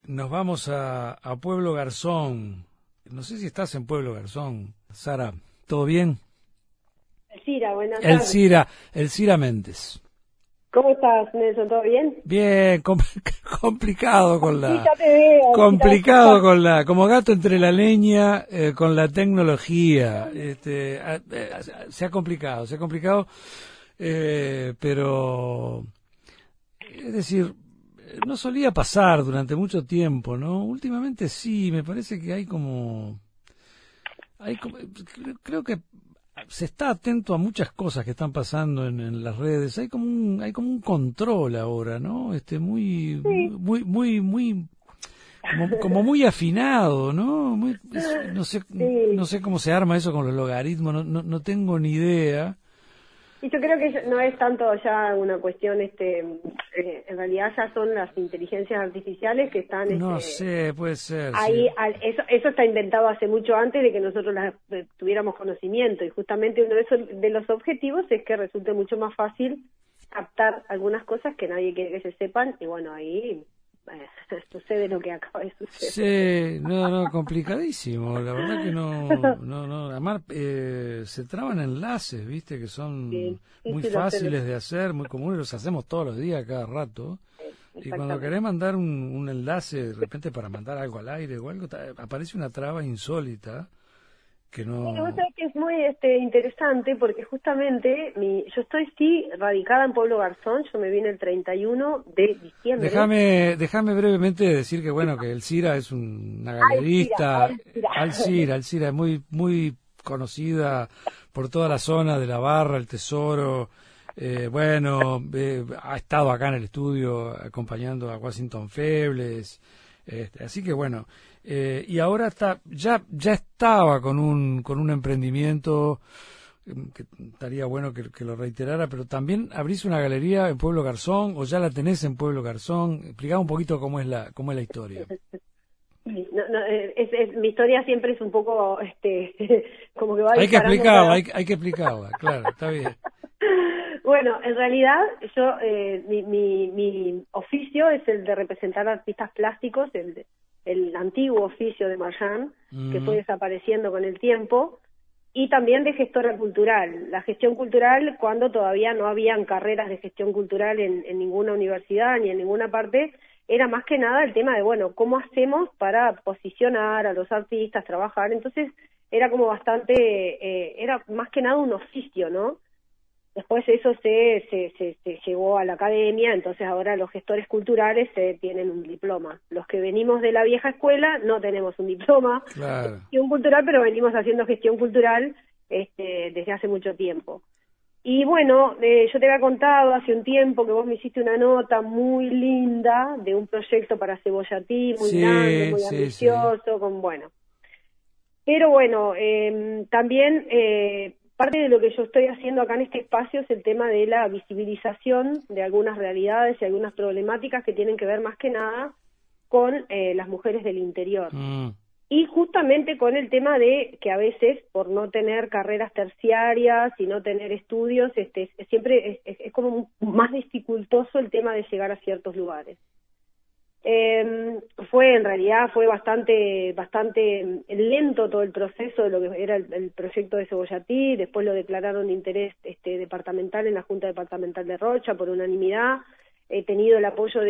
nos vamos a Pueblo Garzón. No sé si estás en Pueblo Garzón, Sara. ¿Todo bien? Elcira, buenas tardes. Elcira Méndez. ¿Cómo estás, Nelson? ¿Todo bien? Bien, complicado con Sí, ya te veo. complicado con la, como gato entre la leña, con la tecnología. Se ha complicado, pero es decir, no solía pasar durante mucho tiempo, ¿no? Últimamente sí, me parece que creo que se está atento a muchas cosas que están pasando en las redes. Hay como un control ahora, ¿no? Sí, Como muy afinado, ¿no? No sí. sé cómo se arma eso con los logaritmos, no tengo ni idea. Y yo creo que no es tanto ya una cuestión, en realidad ya son las inteligencias artificiales que están, No sé, puede ser, sí. ahí. Eso está inventado hace mucho antes de que nosotros tuviéramos conocimiento, y justamente uno de los objetivos es que resulte mucho más fácil captar algunas cosas que nadie quiere que se sepan, y bueno, ahí sucede lo que acaba de suceder. Sí, no, complicadísimo. La verdad que no. Además, se traban enlaces, viste, que son Sí, sí, muy sí, lo sé, fáciles de hacer, muy comunes, los hacemos todos los días, cada rato. Y cuando exactamente. querés mandar un enlace, de repente para mandar algo al aire o algo, aparece una traba insólita que Sí, vos no... sabés que es muy interesante porque justamente yo estoy radicada en Pueblo Garzón. Yo me vine el 31 de diciembre. Déjame brevemente decir que bueno, que Elcira es una Alcira, galerista, Alcira. Alcira es muy conocida por toda la zona de la Barra, el Tesoro. Ha estado acá en el estudio acompañando a Washington Febles, así que bueno, y ahora ya estaba con un emprendimiento que estaría bueno que lo reiterara, pero también abrís una galería en Pueblo Garzón, o ya la tenés en Pueblo Garzón. Explicá un poquito cómo es la historia. Sí, mi historia siempre es un poco, como que va Hay que disparando explicarla, para... hay que explicarla, claro, está bien. Bueno, en realidad yo, mi oficio es el de representar artistas plásticos, el antiguo oficio de Marchand, que fue Mm, desapareciendo con el tiempo, y también de gestora cultural. La gestión cultural, cuando todavía no habían carreras de gestión cultural en ninguna universidad ni en ninguna parte, era más que nada el tema de, bueno, ¿cómo hacemos para posicionar a los artistas, trabajar? Entonces era como bastante, era más que nada un oficio, ¿no? Después eso se llevó a la academia, entonces ahora los gestores culturales tienen un diploma. Los que venimos de la vieja escuela no tenemos un diploma de claro. gestión cultural, pero venimos haciendo gestión cultural desde hace mucho tiempo. Y bueno, yo te había contado hace un tiempo que vos me hiciste una nota muy linda de un proyecto para Cebollatí, muy grande, Sí, muy sí, sí. ambicioso, pero bueno, también parte de lo que yo estoy haciendo acá en este espacio es el tema de la visibilización de algunas realidades y algunas problemáticas que tienen que ver más que nada con las mujeres del interior. Mm, Y justamente con el tema de que a veces, por no tener carreras terciarias y no tener estudios, siempre es como más dificultoso el tema de llegar a ciertos lugares. En realidad fue bastante lento todo el proceso de lo que era el proyecto de Cebollatí. Después lo declararon de interés departamental en la Junta Departamental de Rocha por unanimidad. He tenido el apoyo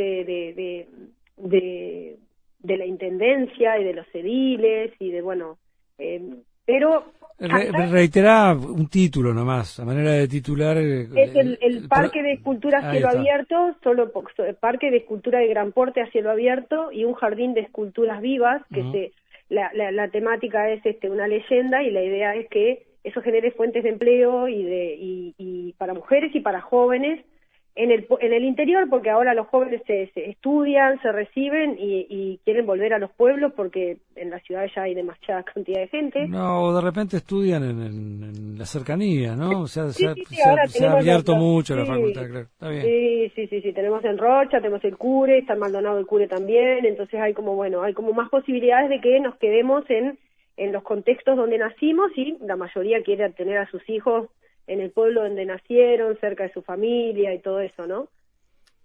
de la Intendencia y de los ediles y pero Reiterá un título nomás, a manera de titular. es el Parque de Escultura a Ahí cielo está. abierto, Parque de Escultura de gran porte a cielo abierto, y un jardín de esculturas vivas, que Mm. la temática es una leyenda, y la idea es que eso genere fuentes de empleo y para mujeres y para jóvenes en el interior, porque ahora los jóvenes se estudian, se reciben y quieren volver a los pueblos porque en la ciudad ya hay demasiada cantidad de gente. No, o de repente estudian en la cercanía, ¿no? O sea, Sí, sí, sí, ahora se ha tenemos abierto mucho la facultad, sí, claro. Está bien. sí, tenemos en Rocha, tenemos el Cure, está en Maldonado el Cure también, entonces hay como más posibilidades de que nos quedemos en los contextos donde nacimos, y la mayoría quiere tener a sus hijos en el pueblo donde nacieron, cerca de su familia y todo eso, ¿no?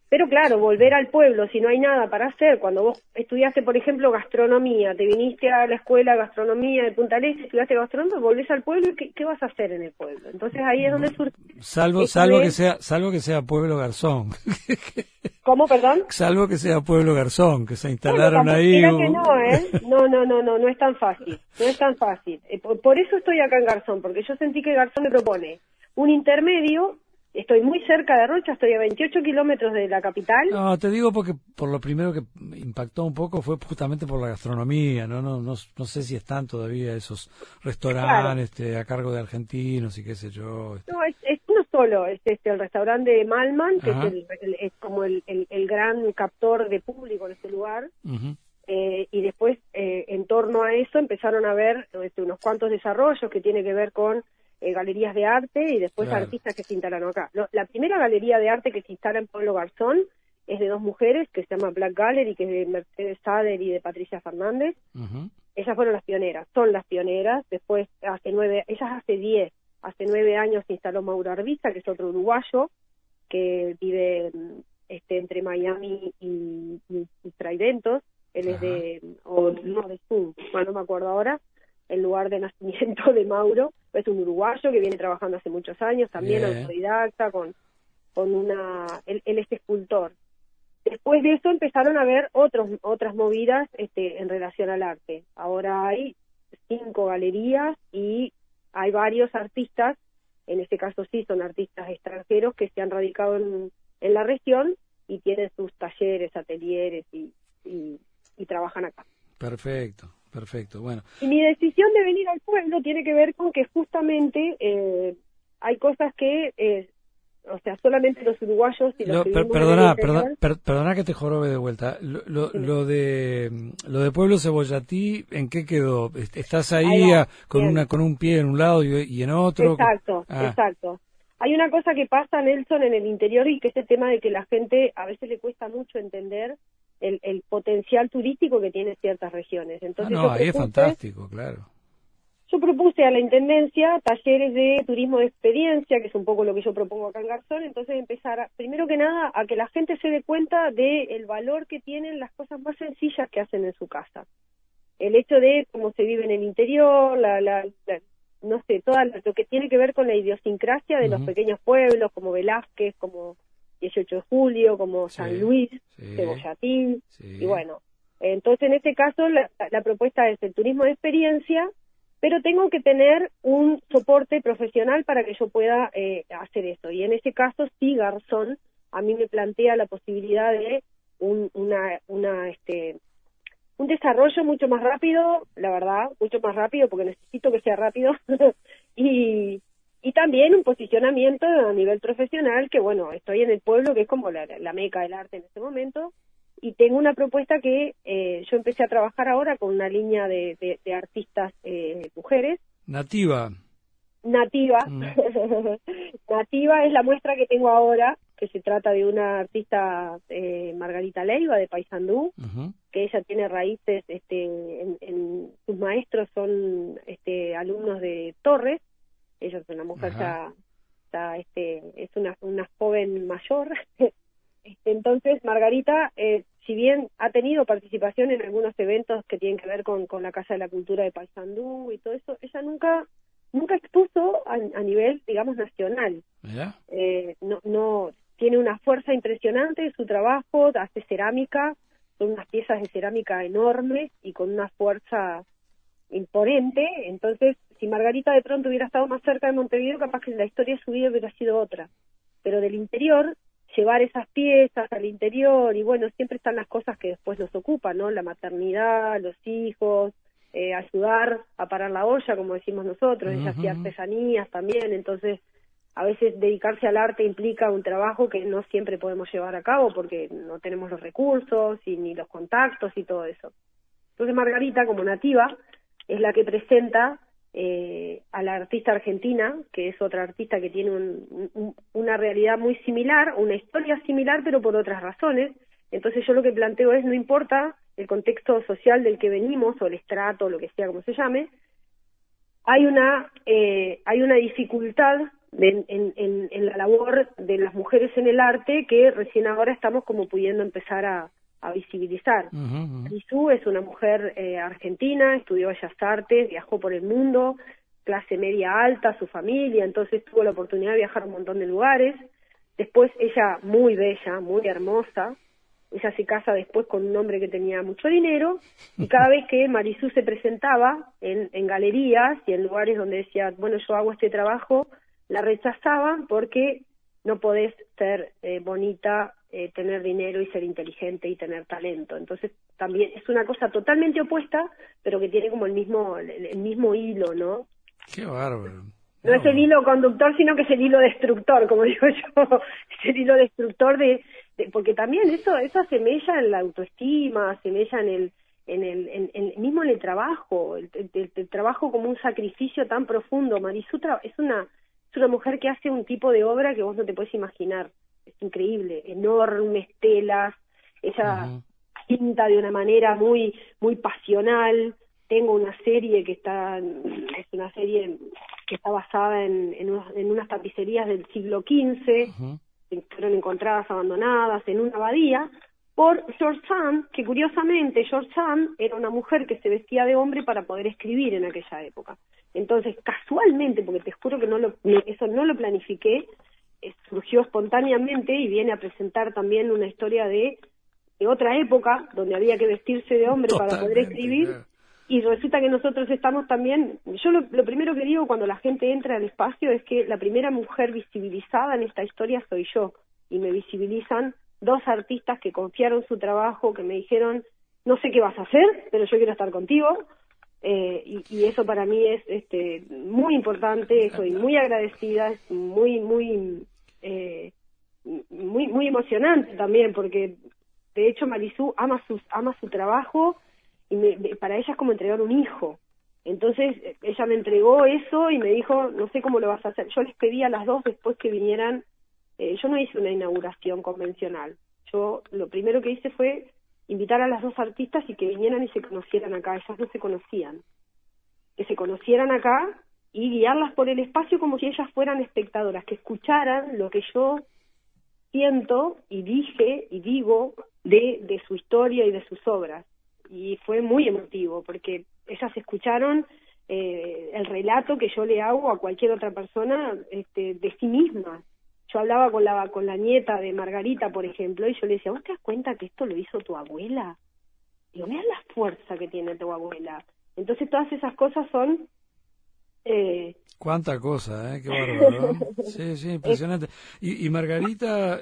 Pero claro, volver al pueblo si no hay nada para hacer, cuando vos estudiaste, por ejemplo, gastronomía, te viniste a la escuela de gastronomía de Punta del Este, estudiaste gastronomía, volvés al pueblo y ¿qué vas a hacer en el pueblo? Entonces ahí es donde surge salvo que sea Pueblo Garzón. ¿Cómo, perdón? Salvo que sea Pueblo Garzón, que se Bueno, instalaron ahí. mira que no, no es tan fácil, no es tan fácil. Por eso estoy acá en Garzón, porque yo sentí que Garzón me propone un intermedio. Estoy muy cerca de Rocha, estoy a 28 kilómetros de la capital. No, te digo porque por lo primero que impactó un poco fue justamente por la gastronomía, no sé si están todavía esos restaurantes a cargo de argentinos y qué sé yo. No, es uno solo, es el restaurante de Malman, que es como el gran captor de público en este lugar. Uh-huh. Y después, en torno a eso, empezaron a ver unos cuantos desarrollos que tiene que ver con galerías de arte y después artistas que se instalaron acá. La primera galería de arte que se instala en Pueblo Garzón es de dos mujeres, que se llama Black Gallery, que es de Mercedes Sader y de Patricia Fernández. Uh-huh. Ellas fueron las pioneras, son las pioneras. Después, hace 9 años se instaló Mauro Arbiza, que es otro uruguayo, que vive entre Miami y Traidentos. Él es de Zoom, bueno, no me acuerdo ahora, el lugar de nacimiento de Mauro. Es un uruguayo que viene trabajando hace muchos años, también autodidacta, él es escultor. Después de eso empezaron a haber otras movidas en relación al arte. Ahora hay 5 galerías y hay varios artistas, en este caso sí son artistas extranjeros que se han radicado en la región y tienen sus talleres, atelieres y trabajan acá. Perfecto, bueno. Y mi decisión de venir al pueblo tiene que ver con que justamente hay cosas que, solamente los uruguayos y los que perdona que te jorobe de vuelta. Lo de Pueblo Cebollatí, ¿en qué quedó? ¿Estás ahí con un pie en un lado y en otro? Exacto. Hay una cosa que pasa, Nelson, en el interior, y que es el tema de que la gente a veces le cuesta mucho entender el potencial turístico que tiene ciertas regiones. Entonces ahí es fantástico, claro. Yo propuse a la Intendencia talleres de turismo de experiencia, que es un poco lo que yo propongo acá en Garzón. Entonces empezar, primero que nada, a que la gente se dé cuenta del valor que tienen las cosas más sencillas que hacen en su casa. El hecho de cómo se vive en el interior, no sé, todo lo que tiene que ver con la idiosincrasia de los pequeños pueblos, como Velázquez, como 18 de Julio, como San Luis, Cebollatí, y bueno. Entonces, en este caso, la propuesta es el turismo de experiencia, pero tengo que tener un soporte profesional para que yo pueda hacer eso. Y en ese caso, sí, Garzón a mí me plantea la posibilidad de un desarrollo mucho más rápido, la verdad, mucho más rápido, porque necesito que sea rápido, y también un posicionamiento a nivel profesional, que bueno, estoy en el pueblo, que es como la meca del arte en este momento, y tengo una propuesta que yo empecé a trabajar ahora con una línea de artistas mujeres. Nativa. Nativa es la muestra que tengo ahora, que se trata de una artista, Margarita Leiva, de Paysandú, que ella tiene raíces, sus maestros son alumnos de Torres. Ella es una mujer es una joven mayor. Entonces, Margarita, si bien ha tenido participación en algunos eventos que tienen que ver con la Casa de la Cultura de Paysandú y todo eso, ella nunca expuso a nivel, digamos, nacional. No tiene una fuerza impresionante en su trabajo, hace cerámica, son unas piezas de cerámica enormes y con una fuerza imponente. Entonces, si Margarita de pronto hubiera estado más cerca de Montevideo, capaz que la historia de su vida hubiera sido otra. Pero del interior, llevar esas piezas al interior, y bueno, siempre están las cosas que después nos ocupan, ¿no? La maternidad, los hijos, ayudar a parar la olla, como decimos nosotros. Ella hacía artesanías también. Entonces, a veces dedicarse al arte implica un trabajo que no siempre podemos llevar a cabo porque no tenemos los recursos y ni los contactos y todo eso. Entonces, Margarita, como nativa, es la que presenta a la artista argentina, que es otra artista que tiene una realidad muy similar, una historia similar, pero por otras razones. Entonces yo lo que planteo es, no importa el contexto social del que venimos, o el estrato, o lo que sea, como se llame, hay una dificultad en la labor de las mujeres en el arte que recién ahora estamos como pudiendo empezar a visibilizar. Marisú es una mujer argentina, estudió Bellas Artes, viajó por el mundo, clase media alta, su familia, entonces tuvo la oportunidad de viajar a un montón de lugares. Después ella, muy bella, muy hermosa, ella se casa después con un hombre que tenía mucho dinero, y cada vez que Marisú se presentaba en galerías y en lugares donde decía, bueno, yo hago este trabajo, la rechazaban porque no podés ser bonita, tener dinero y ser inteligente y tener talento. Entonces también es una cosa totalmente opuesta, pero que tiene como el mismo hilo, ¿no? Qué bárbaro. No es el hilo conductor, sino que es el hilo destructor, como digo yo, es el hilo destructor porque también eso semella en la autoestima, semella mismo en el trabajo, el trabajo como un sacrificio tan profundo. Marisú es una mujer que hace un tipo de obra que vos no te puedes imaginar, es increíble, enormes telas, ella pinta de una manera muy muy pasional. Tengo una serie que está basada en unas tapicerías del siglo XV, que fueron encontradas abandonadas en una abadía por George Sand, que curiosamente George Sand era una mujer que se vestía de hombre para poder escribir en aquella época. Entonces, casualmente, porque te juro que eso no lo planifiqué, surgió espontáneamente y viene a presentar también una historia de otra época donde había que vestirse de hombre para poder escribir. Claro. Y resulta que nosotros estamos también, yo lo primero que digo cuando la gente entra al espacio es que la primera mujer visibilizada en esta historia soy yo, y me visibilizan dos artistas que confiaron su trabajo, que me dijeron, no sé qué vas a hacer, pero yo quiero estar contigo, y eso para mí es muy importante, estoy muy agradecida, es muy emocionante también, porque de hecho Marisú ama su trabajo, y para ella es como entregar un hijo. Entonces ella me entregó eso y me dijo, no sé cómo lo vas a hacer. Yo les pedí a las dos después que vinieran, yo no hice una inauguración convencional, yo lo primero que hice fue invitar a las dos artistas y que vinieran y se conocieran acá. Ellas no se conocían, que se conocieran acá y guiarlas por el espacio como si ellas fueran espectadoras, que escucharan lo que yo siento y dije y digo de su historia y de sus obras. Y fue muy emotivo porque ellas escucharon el relato que yo le hago a cualquier otra persona de sí misma. Yo hablaba con la nieta de Margarita, por ejemplo, y yo le decía, ¿vos te das cuenta que esto lo hizo tu abuela? Digo, mira la fuerza que tiene tu abuela. Entonces todas esas cosas son... Cuánta cosa, qué bárbaro, ¿no? Sí, impresionante. Y Margarita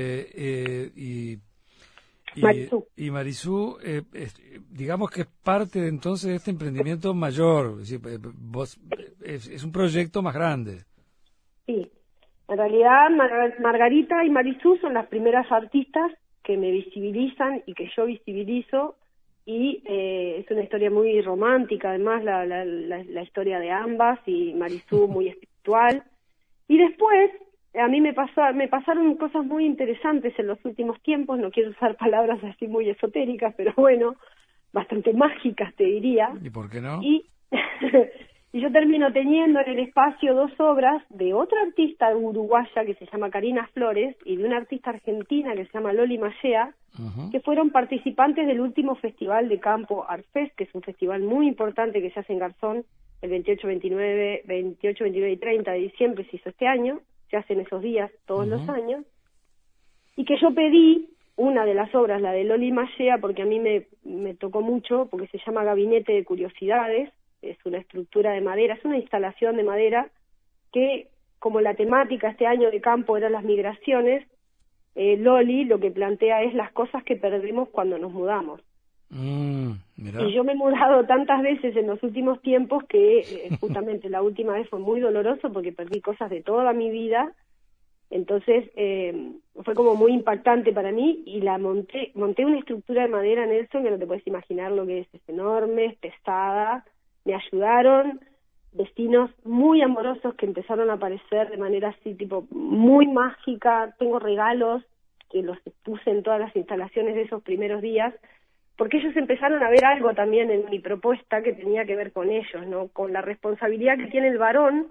y Marisú, digamos que es parte entonces de este emprendimiento mayor, es decir, es un proyecto más grande. Sí, en realidad Margarita y Marisú son las primeras artistas que me visibilizan y que yo visibilizo, y es una historia muy romántica, además la historia de ambas, y Marisú muy espiritual. Y después a mí me pasaron cosas muy interesantes en los últimos tiempos, no quiero usar palabras así muy esotéricas, pero bueno, bastante mágicas te diría. ¿Y por qué no? Y yo termino teniendo en el espacio dos obras de otra artista uruguaya que se llama Karina Flores y de una artista argentina que se llama Loli Mallea, que fueron participantes del último Festival de Campo Art Fest, que es un festival muy importante que se hace en Garzón el 28, 29 y 30 de diciembre, se hizo este año, se hacen esos días todos los años, y que yo pedí una de las obras, la de Loli Mallea, porque a mí me tocó mucho, porque se llama Gabinete de Curiosidades, es una estructura de madera, es una instalación de madera que, como la temática este año de campo eran las migraciones, Loli lo que plantea es las cosas que perdemos cuando nos mudamos. Y yo me he mudado tantas veces en los últimos tiempos que justamente la última vez fue muy doloroso porque perdí cosas de toda mi vida. Entonces fue como muy impactante para mí, y monté una estructura de madera, Nelson, que no te puedes imaginar lo que es enorme, es pesada. Me ayudaron vecinos muy amorosos que empezaron a aparecer de manera así tipo muy mágica. Tengo regalos que los puse en todas las instalaciones de esos primeros días, porque ellos empezaron a ver algo también en mi propuesta que tenía que ver con ellos, ¿no? Con la responsabilidad que tiene el varón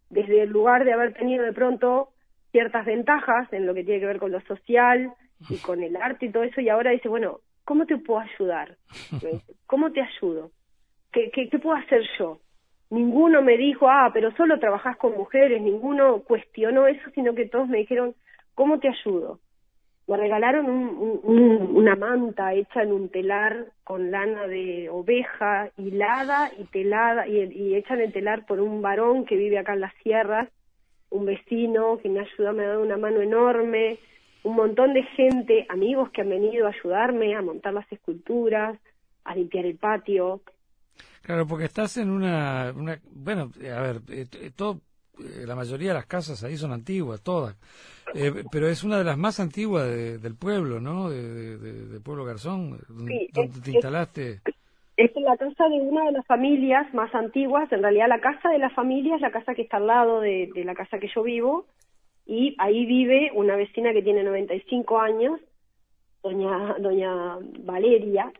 desde el lugar de haber tenido de pronto ciertas ventajas en lo que tiene que ver con lo social y con el arte y todo eso, y ahora dice, bueno, ¿cómo te puedo ayudar? ¿Cómo te ayudo? ¿Qué puedo hacer yo? Ninguno me dijo, pero solo trabajás con mujeres, ninguno cuestionó eso, sino que todos me dijeron, ¿cómo te ayudo? Me regalaron una manta hecha en un telar con lana de oveja, hilada y telada, y hecha en el telar por un varón que vive acá en las sierras, un vecino que me ayudó, me ha dado una mano enorme, un montón de gente, amigos que han venido a ayudarme a montar las esculturas, a limpiar el patio. Claro, porque estás en una bueno, a ver, la mayoría de las casas ahí son antiguas, todas, pero es una de las más antiguas del pueblo, ¿no? De Pueblo Garzón, Sí, donde te instalaste. Es la casa de una de las familias más antiguas, en realidad la casa de la familia es la casa que está al lado de la casa que yo vivo, y ahí vive una vecina que tiene 95 años, doña Valeria,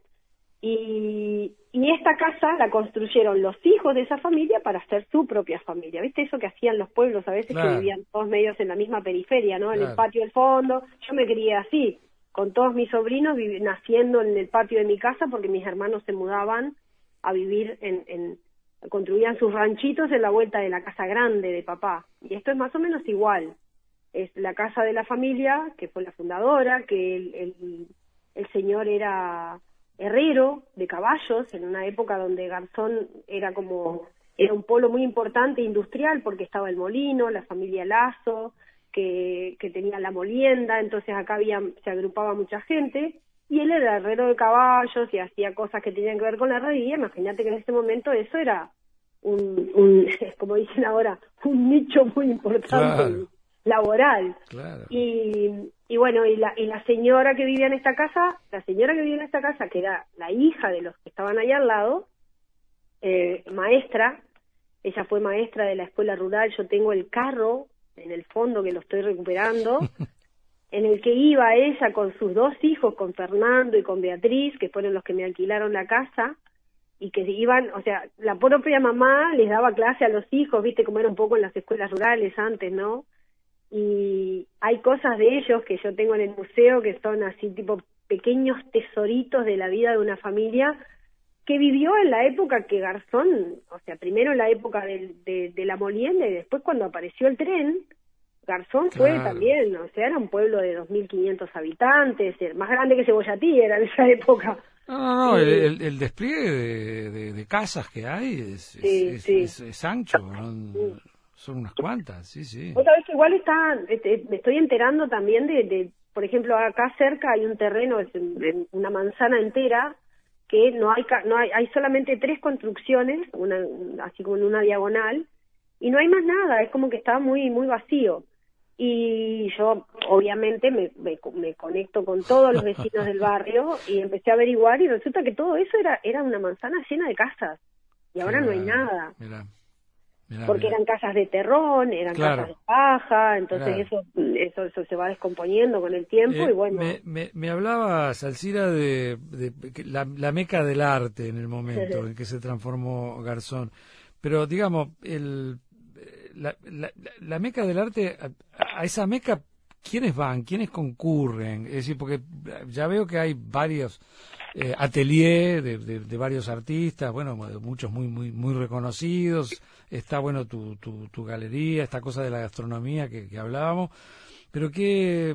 y esta casa la construyeron los hijos de esa familia para hacer su propia familia. ¿Viste eso que hacían los pueblos a veces? Claro. Que vivían todos medios en la misma periferia, ¿no? Claro. En el patio del fondo. Yo me crié así, con todos mis sobrinos naciendo en el patio de mi casa, porque mis hermanos se mudaban a vivir construían sus ranchitos en la vuelta de la casa grande de papá. Y esto es más o menos igual. Es la casa de la familia, que fue la fundadora, que el señor era herrero de caballos, en una época donde Garzón era un polo muy importante industrial, porque estaba el molino, la familia Lazo, que tenía la molienda, entonces acá se agrupaba mucha gente, y él era herrero de caballos y hacía cosas que tenían que ver con la herrería. Imagínate que en ese momento eso era como dicen ahora, un nicho muy importante. Claro. Laboral. Claro. Y bueno, y la señora que vivía en esta casa, que era la hija de los que estaban ahí al lado, maestra, ella fue maestra de la escuela rural. Yo tengo el carro en el fondo que lo estoy recuperando, en el que iba ella con sus dos hijos, con Fernando y con Beatriz, que fueron los que me alquilaron la casa, y que iban, o sea, la propia mamá les daba clase a los hijos, viste cómo era un poco en las escuelas rurales antes, ¿no? Y hay cosas de ellos que yo tengo en el museo que son así tipo pequeños tesoritos de la vida de una familia que vivió en la época que Garzón, o sea, primero en la época de la molienda, y después cuando apareció el tren, Garzón fue también, o sea, era un pueblo de 2.500 habitantes, más grande que Cebollatí era en esa época. No, el despliegue de casas que hay es ancho, ¿no? Son unas cuantas, sí. Otra vez que igual me estoy enterando también por ejemplo, acá cerca hay un terreno, una manzana entera, que hay solamente 3 construcciones, así como en una diagonal, y no hay más nada, es como que está muy, muy vacío. Y yo, obviamente, me conecto con todos los vecinos del barrio y empecé a averiguar, y resulta que todo eso era una manzana llena de casas, y ahora no hay nada. Mirá, porque eran casas de terrón, eran casas de paja, entonces eso se va descomponiendo con el tiempo. Y bueno. Me hablabas, Alcira, de la meca del arte en el momento en que se transformó Garzón, pero digamos, la meca del arte, a esa meca, ¿quiénes van? ¿Quiénes concurren? Es decir, porque ya veo que hay varios ateliers de varios artistas, bueno, muchos muy muy muy reconocidos. Está bueno tu galería, esta cosa de la gastronomía que hablábamos, pero que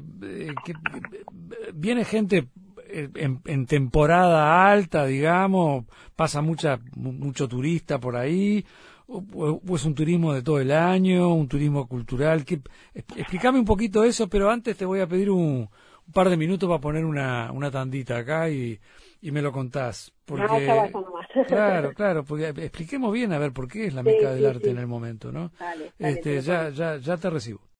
viene gente en temporada alta, digamos, pasa mucho turista por ahí, o es un turismo de todo el año, un turismo cultural. Explícame un poquito eso, pero antes te voy a pedir un par de minutos para poner una tandita acá y me lo contás. Porque, claro, porque expliquemos bien a ver por qué es la meca del arte en el momento, ¿no? Dale, ya te recibo.